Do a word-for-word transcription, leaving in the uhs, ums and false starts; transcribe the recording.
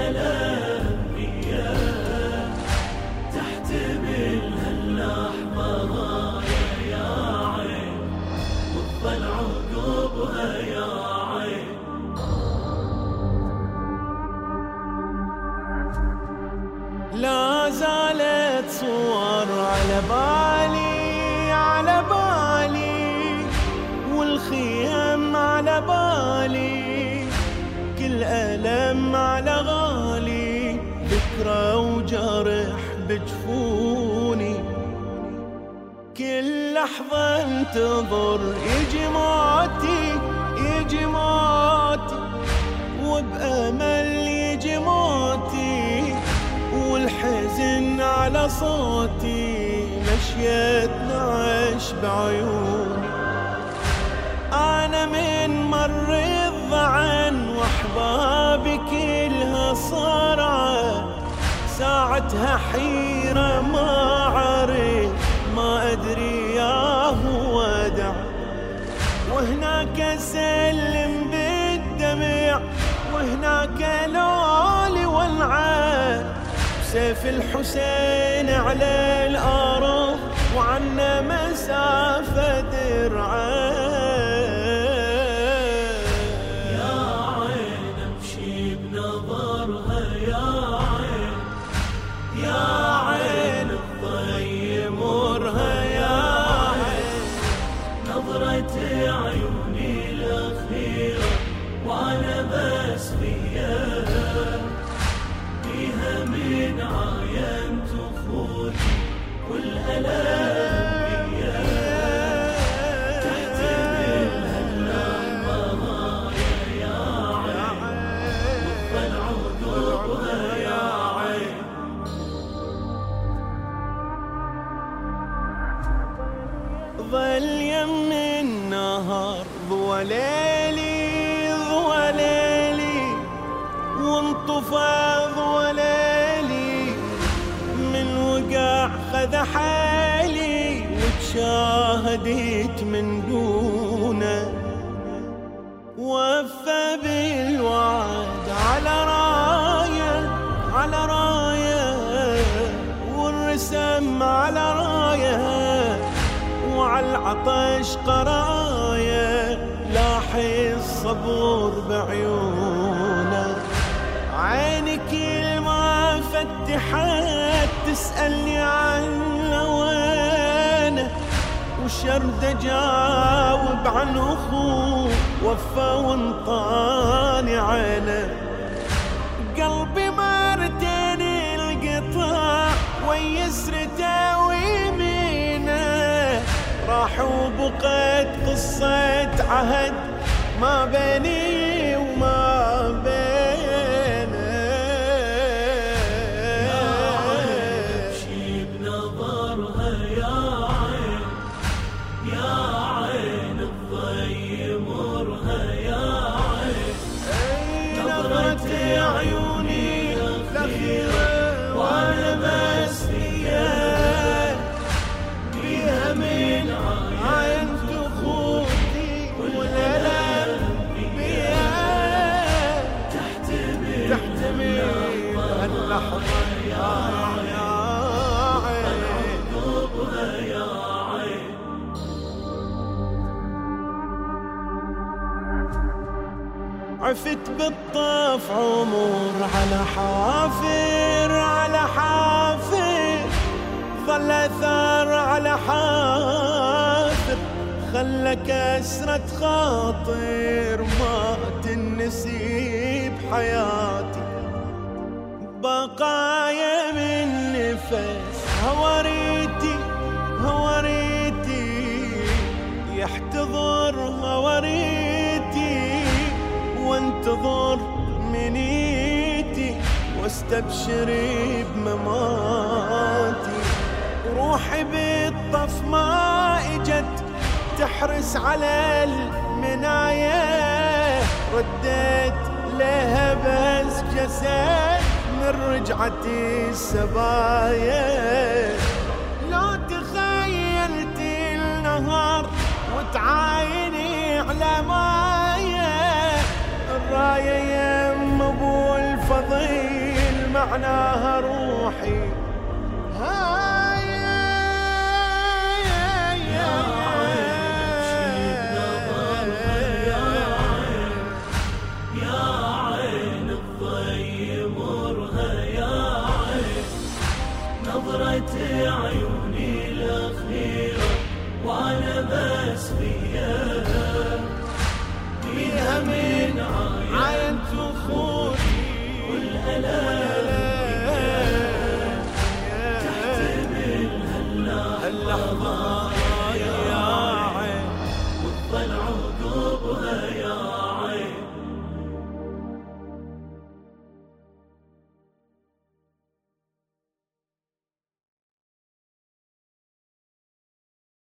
والألم إياه تحتمل هاللحظة ضايع يا عين وتظل عقوبها يا عين. لا زالت صور على بالي على بالي والخيام على بالي كل ألم على غالي ذكرى وجرح بجفوني كل لحظة انتظر يجي موتي يجي موتي وبأمل يجي موتي والحزن على صوتي مشيت نعش بعيوني. أنا من مر الضعن وأحبابي كلها صرعت ساعتها حيرة ما عرف ما أدري ياه ودع وهناك أسلم بالدمع وهناك لولي والعاد سيف الحسين على الأرض وعنا مسافة درعان. يا عين امشي بنظرها يا عين يا عين الضي مرها يا عين نظرة عيوني الأخيرة وأنا بس بيها بيها من عاين طفولي والألم إياه تحتمل هاللحظة ضايع يا عين وتظل عقوبها يا عين. ظل يم النهار ضوى ليلي ضوى ليلي وانطفى ضوى ليلي من وقع خذ حالي وتشاهدت من دونه وفى بالوعد على رايه على رايه والرسم على رايه وعلى العطش قرايه لاحي الصبر بعيونه. عيني كل ما فتحت تسألني عن لوانه وشرد اجاوب عن اخوه وفى وانطاني عينه. قلبي مرتين القطع ويسرته ويمينه راح وبقيت قصة عهد ما بيني وما بينه. يا عين امشي بنظرها يا عين يا عين الضي مرها يا عين نظرة عيوني الأخيرة وأنا بس بيها بيها من عين طفولي والألم إياه تحتمل تحتمل هاللحظة يا عين عقوبها يا عين. عفت بالطف عمر على حافر على حافر ظل اثار على حافر خلى كسرة خاطر ما تنسي بحياتي بقايا من نفس هوريتي هوريتي يحتضر هوريتي وانتظر منيتي واستبشري بمماتي. روحي بالطف ما اجت تحرس على المناية رديت لها بس جسد من رجعتي السبايا. لو تخيلت النهار وتعايني على مايه الراية يم ابو الفضيل معناها روحي هاي يا عين ابشي بنظرها يا عين، يا عين الضي مرها يا عين، نظرة عيوني الأخيرة وانا بس بيها بيها